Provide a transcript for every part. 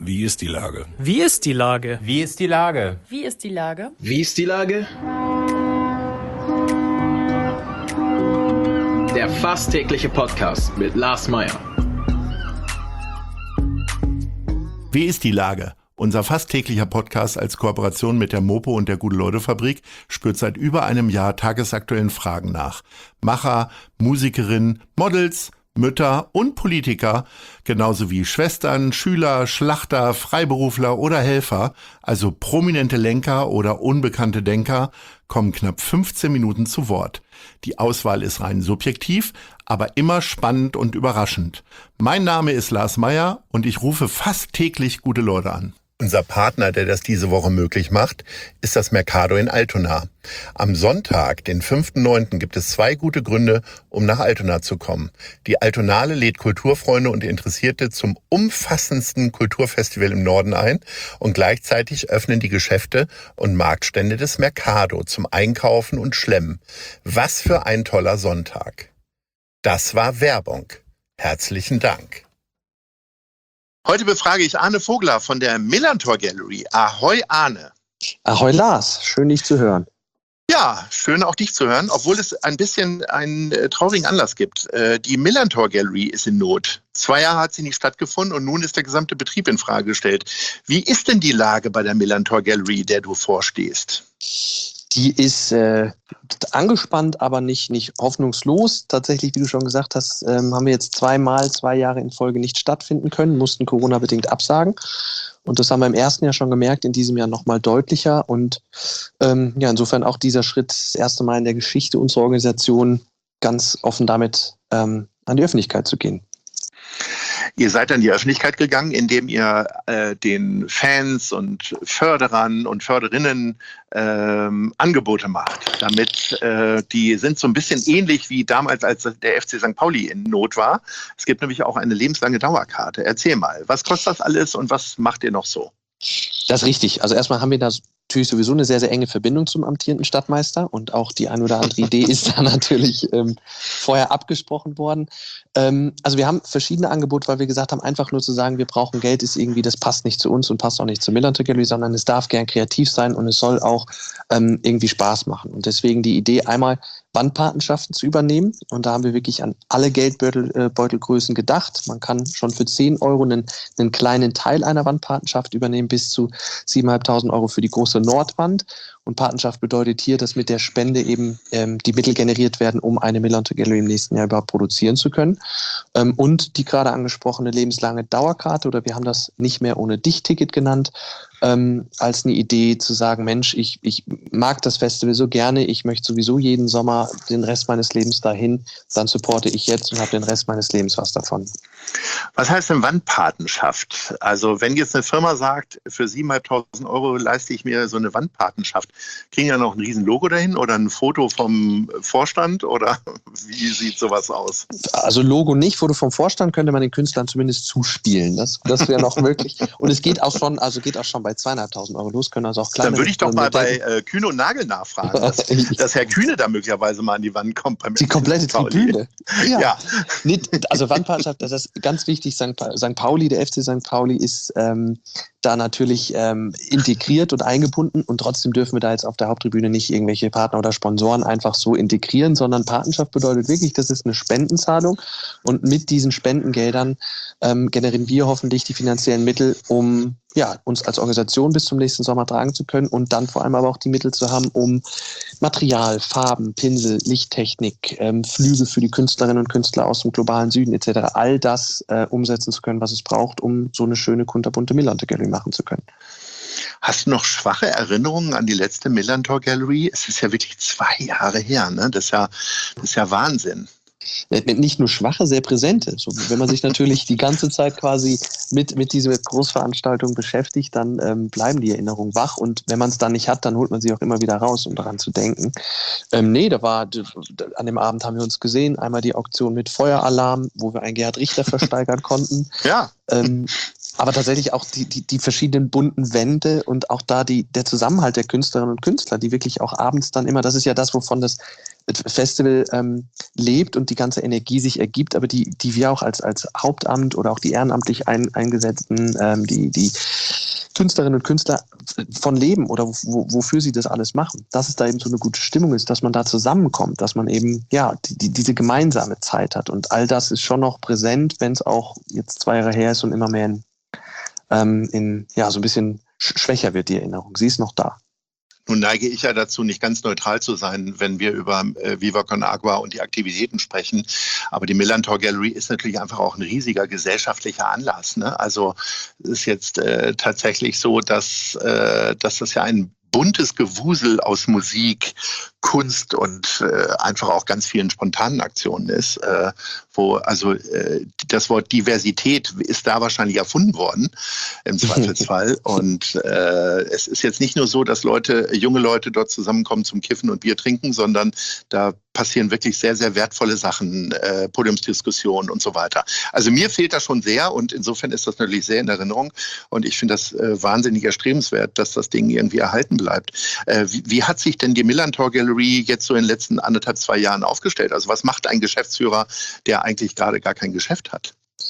Wie ist die Lage? Wie ist die Lage? Wie ist die Lage? Wie ist die Lage? Wie ist die Lage? Der fast tägliche Podcast mit Lars Meyer. Wie ist die Lage? Unser fast täglicher Podcast als Kooperation mit der Mopo und der Gute-Leute-Fabrik spürt seit über einem Jahr tagesaktuellen Fragen nach. Macher, Musikerinnen, Models, Mütter und Politiker, genauso wie Schwestern, Schüler, Schlachter, Freiberufler oder Helfer, also prominente Lenker oder unbekannte Denker, kommen knapp 15 Minuten zu Wort. Die Auswahl ist rein subjektiv, aber immer spannend und überraschend. Mein Name ist Lars Meyer und ich rufe fast täglich gute Leute an. Unser Partner, der das diese Woche möglich macht, ist das Mercado in Altona. Am Sonntag, den 5.9., gibt es 2 gute Gründe, um nach Altona zu kommen. Die Altonale lädt Kulturfreunde und Interessierte zum umfassendsten Kulturfestival im Norden ein und gleichzeitig öffnen die Geschäfte und Marktstände des Mercado zum Einkaufen und Schlemmen. Was für ein toller Sonntag. Das war Werbung. Herzlichen Dank. Heute befrage ich Arne Vogler von der Millantor Gallery. Ahoi Arne. Ahoi Lars, schön dich zu hören. Ja, schön auch dich zu hören, obwohl es ein bisschen einen traurigen Anlass gibt. Die Millantor Gallery ist in Not. 2 Jahre hat sie nicht stattgefunden und nun ist der gesamte Betrieb in Frage gestellt. Wie ist denn die Lage bei der Millantor Gallery, der du vorstehst? Die ist angespannt, aber nicht hoffnungslos. Tatsächlich, wie du schon gesagt hast, haben wir jetzt 2 Jahre in Folge nicht stattfinden können, mussten Corona-bedingt absagen. Und das haben wir im ersten Jahr schon gemerkt, in diesem Jahr nochmal deutlicher. Und insofern auch dieser Schritt, das erste Mal in der Geschichte unserer Organisation, ganz offen damit an die Öffentlichkeit zu gehen. Ihr seid an die Öffentlichkeit gegangen, indem ihr den Fans und Förderern und Förderinnen Angebote macht. Damit die sind so ein bisschen ähnlich wie damals, als der FC St. Pauli in Not war. Es gibt nämlich auch eine lebenslange Dauerkarte. Erzähl mal, was kostet das alles und was macht ihr noch so? Das ist richtig. Also erstmal haben wir da natürlich sowieso eine sehr, sehr enge Verbindung zum amtierenden Stadtmeister und auch die ein oder andere Idee ist da natürlich vorher abgesprochen worden. Also wir haben verschiedene Angebote, weil wir gesagt haben, einfach nur zu sagen, wir brauchen Geld, ist irgendwie, das passt nicht zu uns und passt auch nicht zur Millantor Gallery, sondern es darf gern kreativ sein und es soll auch irgendwie Spaß machen. Und deswegen die Idee, einmal Wandpatenschaften zu übernehmen. Und da haben wir wirklich an alle Geldbeutelgrößen gedacht. Man kann schon für 10 Euro einen kleinen Teil einer Wandpatenschaft übernehmen, bis zu 7.500 Euro für die große Nordwand. Und Patenschaft bedeutet hier, dass mit der Spende eben die Mittel generiert werden, um eine Millantor Gallery im nächsten Jahr überhaupt produzieren zu können. Und die gerade angesprochene lebenslange Dauerkarte, oder wir haben das nicht mehr ohne Dich-Ticket genannt, als eine Idee zu sagen, Mensch, ich mag das Festival so gerne, ich möchte sowieso jeden Sommer den Rest meines Lebens dahin, dann supporte ich jetzt und habe den Rest meines Lebens was davon. Was heißt denn Wandpatenschaft? Also wenn jetzt eine Firma sagt, für 7.500 Euro leiste ich mir so eine Wandpatenschaft, kriegen ja noch ein riesen Logo dahin oder ein Foto vom Vorstand oder wie sieht sowas aus? Also Logo nicht, Foto vom Vorstand könnte man den Künstlern zumindest zuspielen. Das wäre noch möglich. Und es geht auch schon bei 2.500 Euro los, können also auch kleine. Dann würde ich doch mal bei Kühne und Nagel nachfragen, dass Herr Kühne da möglicherweise mal an die Wand kommt. Die komplette Tribüne. Ja. Also Wandpatenschaft, das ist ganz wichtig. St. Pauli, der FC St. Pauli ist da natürlich integriert und eingebunden und trotzdem dürfen wir da jetzt auf der Haupttribüne nicht irgendwelche Partner oder Sponsoren einfach so integrieren, sondern Patenschaft bedeutet wirklich, das ist eine Spendenzahlung und mit diesen Spendengeldern generieren wir hoffentlich die finanziellen Mittel, um uns als Organisation bis zum nächsten Sommer tragen zu können und dann vor allem aber auch die Mittel zu haben, um Material, Farben, Pinsel, Lichttechnik, Flüge für die Künstlerinnen und Künstler aus dem globalen Süden etc. all das umsetzen zu können, was es braucht, um so eine schöne, kunterbunte Millantor Gallery machen zu können. Hast du noch schwache Erinnerungen an die letzte Millantor Gallery? Es ist ja wirklich 2 Jahre her, ne? Das ist ja Wahnsinn. Nicht nur schwache, sehr präsente. So, wenn man sich natürlich die ganze Zeit quasi mit dieser Großveranstaltung beschäftigt, dann bleiben die Erinnerungen wach und wenn man es dann nicht hat, dann holt man sie auch immer wieder raus, um daran zu denken. An dem Abend haben wir uns gesehen, einmal die Auktion mit Feueralarm, wo wir einen Gerhard Richter versteigern konnten. Ja. Aber tatsächlich auch die verschiedenen bunten Wände und auch da der Zusammenhalt der Künstlerinnen und Künstler, die wirklich auch abends dann immer, das ist ja das, wovon das Festival lebt und die ganze Energie sich ergibt, aber die wir auch als Hauptamt oder auch die ehrenamtlich Eingesetzten, die Künstlerinnen und Künstler von leben oder wofür sie das alles machen, dass es da eben so eine gute Stimmung ist, dass man da zusammenkommt, dass man eben diese gemeinsame Zeit hat und all das ist schon noch präsent, wenn es auch jetzt 2 Jahre her ist und immer mehr so ein bisschen schwächer wird die Erinnerung. Sie ist noch da. Nun neige ich ja dazu, nicht ganz neutral zu sein, wenn wir über Viva Con Agua und die Aktivitäten sprechen. Aber die Millantor Gallery ist natürlich einfach auch ein riesiger gesellschaftlicher Anlass, ne? Also es ist jetzt tatsächlich so, dass das ja ein buntes Gewusel aus Musik, Kunst und einfach auch ganz vielen spontanen Aktionen ist, wo das Wort Diversität ist da wahrscheinlich erfunden worden im Zweifelsfall. Und es ist jetzt nicht nur so, dass junge Leute dort zusammenkommen zum Kiffen und Bier trinken, sondern da passieren wirklich sehr, sehr wertvolle Sachen, Podiumsdiskussionen und so weiter. Also mir fehlt das schon sehr und insofern ist das natürlich sehr in Erinnerung und ich finde das wahnsinnig erstrebenswert, dass das Ding irgendwie erhalten bleibt. Wie hat sich denn die Millantor Gallery jetzt so in den letzten 1,5, 2 Jahren aufgestellt? Also was macht ein Geschäftsführer, der eigentlich gerade gar kein Geschäft hat?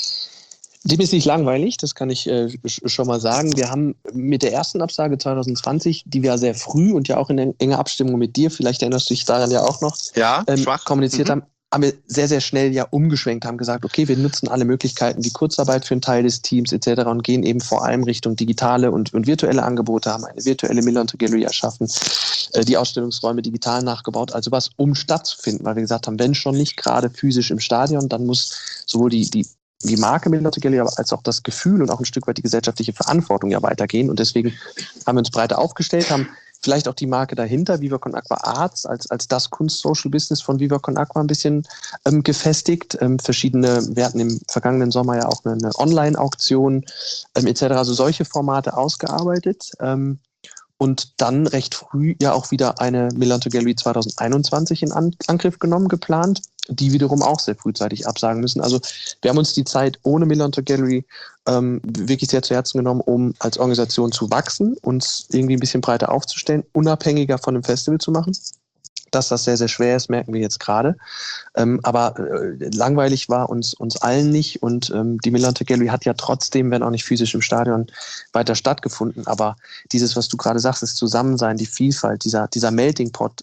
Dem ist nicht langweilig, das kann ich schon mal sagen. Wir haben mit der ersten Absage 2020, die wir sehr früh und ja auch in enger Abstimmung mit dir, vielleicht erinnerst du dich daran ja auch noch, kommuniziert haben wir sehr, sehr schnell ja umgeschwenkt, haben gesagt, okay, wir nutzen alle Möglichkeiten wie Kurzarbeit für einen Teil des Teams etc. und gehen eben vor allem Richtung digitale und virtuelle Angebote, haben eine virtuelle Millantor Gallery erschaffen, die Ausstellungsräume digital nachgebaut, also was, um stattzufinden, weil wir gesagt haben, wenn schon nicht gerade physisch im Stadion, dann muss sowohl die Marke Millantor Gallery als auch das Gefühl und auch ein Stück weit die gesellschaftliche Verantwortung ja weitergehen und deswegen haben wir uns breiter aufgestellt, haben vielleicht auch die Marke dahinter, Viva Con Agua Arts, als das Kunst-Social-Business von Viva Con Agua ein bisschen gefestigt. Wir hatten im vergangenen Sommer ja auch eine Online-Auktion etc., also solche Formate ausgearbeitet. Und dann recht früh ja auch wieder eine Millantor Gallery 2021 in Angriff genommen, geplant, die wiederum auch sehr frühzeitig absagen müssen. Also wir haben uns die Zeit ohne Millantor Gallery wirklich sehr zu Herzen genommen, um als Organisation zu wachsen, uns irgendwie ein bisschen breiter aufzustellen, unabhängiger von einem Festival zu machen. Dass das sehr, sehr schwer ist, merken wir jetzt gerade. Aber langweilig war uns allen nicht und die Millantor Gallery hat ja trotzdem, wenn auch nicht physisch im Stadion, weiter stattgefunden. Aber dieses, was du gerade sagst, das Zusammensein, die Vielfalt, dieser Melting Pot,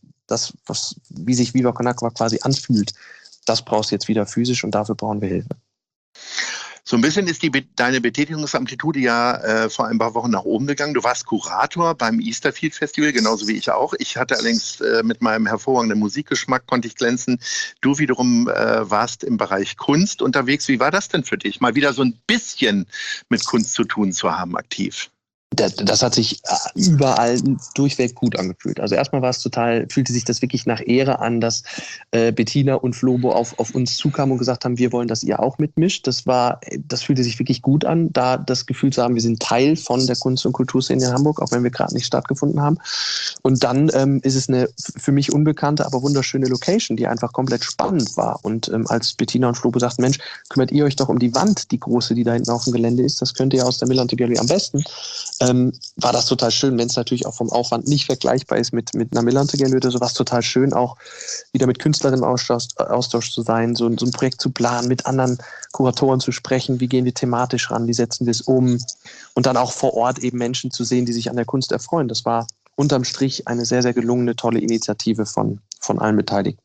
wie sich Viva Con Agua quasi anfühlt, das brauchst du jetzt wieder physisch und dafür brauchen wir Hilfe. So ein bisschen ist deine Betätigungsamplitude ja vor ein paar Wochen nach oben gegangen. Du warst Kurator beim Easterfield Festival, genauso wie ich auch. Ich hatte allerdings mit meinem hervorragenden Musikgeschmack, konnte ich glänzen. Du wiederum warst im Bereich Kunst unterwegs. Wie war das denn für dich, mal wieder so ein bisschen mit Kunst zu tun zu haben, aktiv? Das hat sich überall durchweg gut angefühlt. Also erstmal fühlte sich das wirklich nach Ehre an, dass Bettina und Flobo auf uns zukamen und gesagt haben, wir wollen, dass ihr auch mitmischt. Das fühlte sich wirklich gut an, da das Gefühl zu haben, wir sind Teil von der Kunst- und Kulturszene in Hamburg, auch wenn wir gerade nicht stattgefunden haben. Und dann ist es eine für mich unbekannte, aber wunderschöne Location, die einfach komplett spannend war. Und als Bettina und Flobo sagten, Mensch, kümmert ihr euch doch um die Wand, die große, die da hinten auf dem Gelände ist. Das könnt ihr aus der Millantor Gallery am besten. War das total schön, wenn es natürlich auch vom Aufwand nicht vergleichbar ist mit einer Millantor Gallery oder so, war es total schön, auch wieder mit Künstlern im Austausch zu sein, so ein Projekt zu planen, mit anderen Kuratoren zu sprechen, wie gehen wir thematisch ran, wie setzen wir es um und dann auch vor Ort eben Menschen zu sehen, die sich an der Kunst erfreuen. Das war unterm Strich eine sehr, sehr gelungene, tolle Initiative von allen Beteiligten.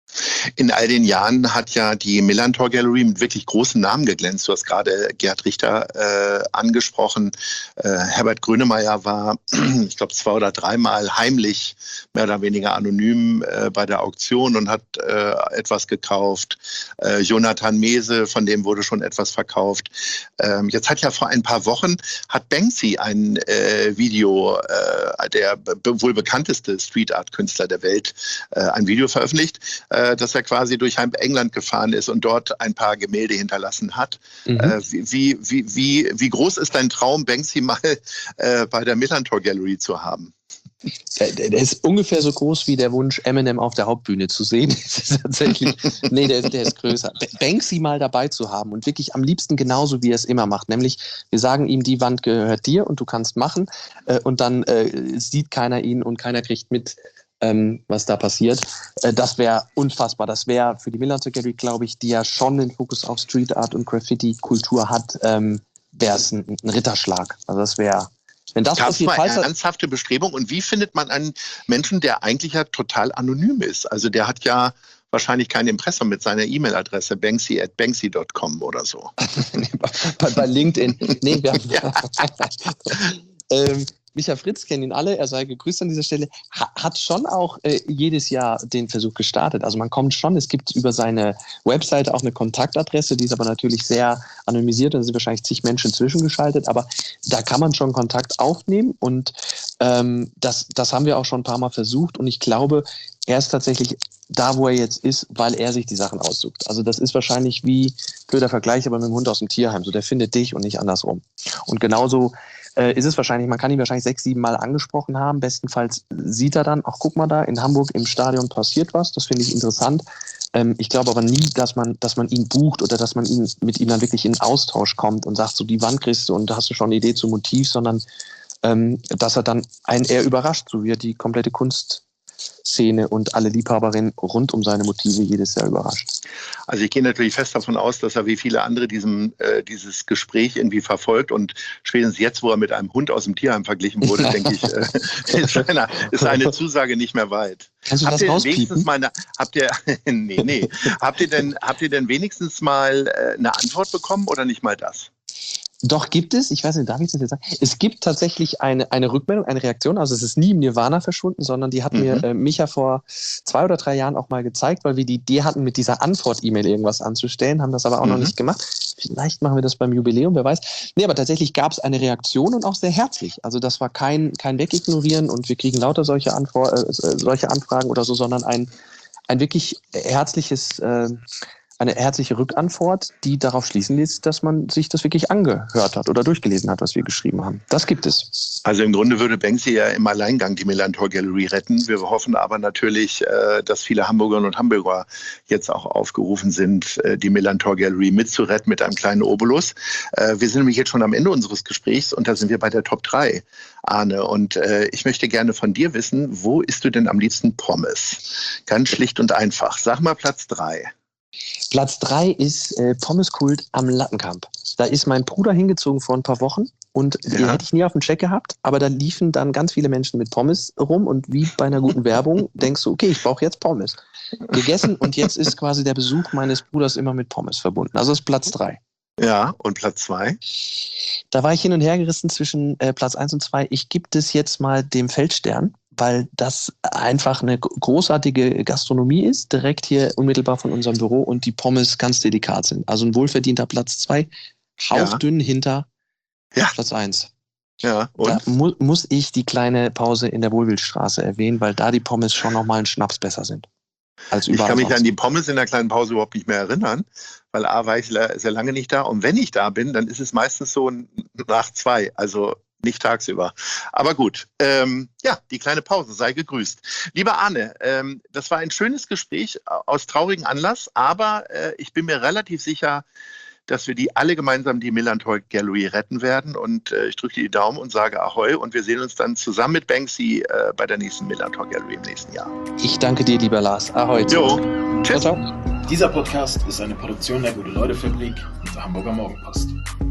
In all den Jahren hat ja die Millantor Gallery mit wirklich großen Namen geglänzt. Du hast gerade Gerhard Richter angesprochen. Herbert Grönemeyer war, ich glaube, 2 oder 3 Mal heimlich, mehr oder weniger anonym bei der Auktion und hat etwas gekauft. Jonathan Mese, von dem wurde schon etwas verkauft. Jetzt hat ja vor ein paar Wochen hat Banksy ein Video, der wohl bekannteste Street Art Künstler der Welt, ein Video veröffentlicht, dass er quasi durch halb England gefahren ist und dort ein paar Gemälde hinterlassen hat. Wie groß ist dein Traum, Banksy mal bei der Millantor Gallery zu haben? Der ist ungefähr so groß wie der Wunsch, Eminem auf der Hauptbühne zu sehen. Das ist tatsächlich, der ist größer. Banksy mal dabei zu haben und wirklich am liebsten genauso, wie er es immer macht. Nämlich, wir sagen ihm, die Wand gehört dir und du kannst machen. Und dann sieht keiner ihn und keiner kriegt mit, was da passiert. Das wäre unfassbar. Das wäre für die Millantor Gallery, glaube ich, die ja schon den Fokus auf Street Art und Graffiti-Kultur hat, wäre es ein Ritterschlag. Also das wäre, wenn das passiert, eine ernsthafte Bestrebung. Und wie findet man einen Menschen, der eigentlich ja total anonym ist? Also der hat ja wahrscheinlich kein Impressum mit seiner E-Mail-Adresse banksy@banksy.com oder so. bei LinkedIn. Nee, wir haben Micha Fritz, kennen ihn alle, er sei gegrüßt an dieser Stelle, hat schon auch jedes Jahr den Versuch gestartet. Also man kommt schon, es gibt über seine Webseite auch eine Kontaktadresse, die ist aber natürlich sehr anonymisiert, da sind wahrscheinlich zig Menschen zwischengeschaltet, aber da kann man schon Kontakt aufnehmen und das haben wir auch schon ein paar Mal versucht und ich glaube, er ist tatsächlich da, wo er jetzt ist, weil er sich die Sachen aussucht. Also das ist wahrscheinlich wie, blöder Vergleich, aber mit dem Hund aus dem Tierheim, so der findet dich und nicht andersrum. Und genauso ist es wahrscheinlich, man kann ihn wahrscheinlich 6, 7 Mal angesprochen haben. Bestenfalls sieht er dann, ach guck mal da, in Hamburg im Stadion passiert was. Das finde ich interessant. Ich glaube aber nie, dass man ihn bucht oder dass man mit ihm dann wirklich in Austausch kommt und sagt, so die Wand kriegst du und da hast du schon eine Idee zum Motiv, sondern dass er dann einen eher überrascht, so wie er die komplette Kunstszene und alle Liebhaberinnen rund um seine Motive jedes Jahr überrascht. Also ich gehe natürlich fest davon aus, dass er wie viele andere dieses Gespräch irgendwie verfolgt und spätestens jetzt, wo er mit einem Hund aus dem Tierheim verglichen wurde, denke ich, ist eine Zusage nicht mehr weit. Kannst du das rauspiepen? Habt ihr denn wenigstens mal eine Antwort bekommen oder nicht mal das? Doch, gibt es, ich weiß nicht, darf ich das jetzt sagen? Es gibt tatsächlich eine Rückmeldung, eine Reaktion, also es ist nie im Nirvana verschwunden, sondern die hat mir Micha vor 2 oder 3 Jahren auch mal gezeigt, weil wir die Idee hatten, mit dieser Antwort-E-Mail irgendwas anzustellen, haben das aber auch noch nicht gemacht. Vielleicht machen wir das beim Jubiläum, wer weiß. Nee, aber tatsächlich gab es eine Reaktion und auch sehr herzlich. Also das war kein Wegignorieren und wir kriegen lauter solche Anfragen oder so, sondern ein wirklich herzliches eine herzliche Rückantwort, die darauf schließen lässt, dass man sich das wirklich angehört hat oder durchgelesen hat, was wir geschrieben haben. Das gibt es. Also im Grunde würde Banksy ja im Alleingang die Millantor Gallery retten. Wir hoffen aber natürlich, dass viele Hamburgerinnen und Hamburger jetzt auch aufgerufen sind, die Millantor Gallery mitzuretten mit einem kleinen Obolus. Wir sind nämlich jetzt schon am Ende unseres Gesprächs und da sind wir bei der Top 3, Arne. Und ich möchte gerne von dir wissen, wo isst du denn am liebsten Pommes? Ganz schlicht und einfach. Sag mal Platz 3. Platz 3 ist Pommeskult am Lattenkamp. Da ist mein Bruder hingezogen vor ein paar Wochen und die hätte ich nie auf dem Check gehabt, aber da liefen dann ganz viele Menschen mit Pommes rum und wie bei einer guten Werbung denkst du, okay, ich brauche jetzt Pommes. Gegessen und jetzt ist quasi der Besuch meines Bruders immer mit Pommes verbunden. Also ist Platz 3. Ja, und Platz 2? Da war ich hin und her gerissen zwischen Platz 1 und 2. Ich gebe das jetzt mal dem Feldstern, weil das einfach eine großartige Gastronomie ist, direkt hier unmittelbar von unserem Büro und die Pommes ganz delikat sind. Also ein wohlverdienter Platz 2, hauchdünn hinter Platz 1. Ja, und? Da muss ich die kleine Pause in der Wohlwildstraße erwähnen, weil da die Pommes schon nochmal einen Schnaps besser sind. Als ich kann mich an die Pommes in der kleinen Pause überhaupt nicht mehr erinnern, weil A, war ich sehr lange nicht da und wenn ich da bin, dann ist es meistens so nach 2, also nicht tagsüber. Aber gut, die kleine Pause, sei gegrüßt. Lieber Arne, das war ein schönes Gespräch aus traurigem Anlass, aber ich bin mir relativ sicher, dass wir die alle gemeinsam die Millantor Gallery retten werden und ich drücke dir die Daumen und sage Ahoi und wir sehen uns dann zusammen mit Banksy bei der nächsten Millantor Gallery im nächsten Jahr. Ich danke dir, lieber Lars. Ahoi. Jo, tschüss. Ciao, ciao. Dieser Podcast ist eine Produktion der Gute-Leute-Fabrik und der Hamburger Morgenpost.